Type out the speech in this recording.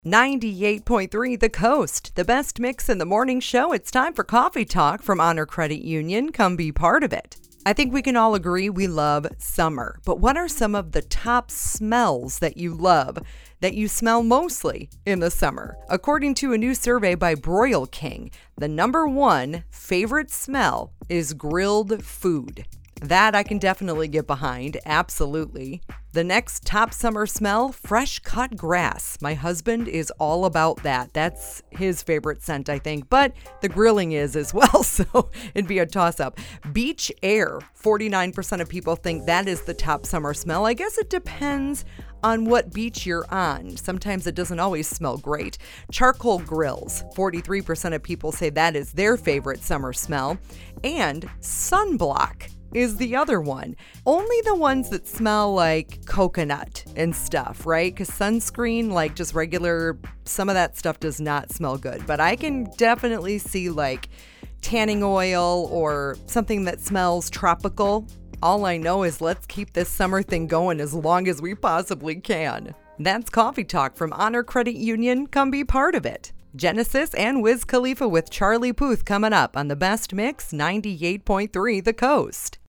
98.3 The Coast, the best mix in the morning show. It's time for Coffee Talk from Honor Credit Union. Come be part of it. I think we can all agree we love summer, but what are some of the top smells that you love, that you smell mostly in the summer? According to a new survey by Broil King, the number one favorite smell is grilled food. That I can definitely get behind, absolutely. The next top summer smell, fresh cut grass. My husband is all about that. That's his favorite scent, I think, but the grilling is as well, so it'd be a toss-up. Beach air, 49% of people think that is the top summer smell. I guess it depends on what beach you're on. Sometimes it doesn't always smell great. Charcoal grills, 43% of people say that is their favorite summer smell. And sunblock is the other one. Only the ones that smell like coconut and stuff, right? Because sunscreen, like just regular, some of that stuff does not smell good. But I can definitely see like tanning oil or something that smells tropical. All I know is let's keep this summer thing going as long as we possibly can. That's Coffee Talk from Honor Credit Union. Come be part of it. Genesis and Wiz Khalifa with Charlie Puth coming up on the best mix, 98.3 The Coast.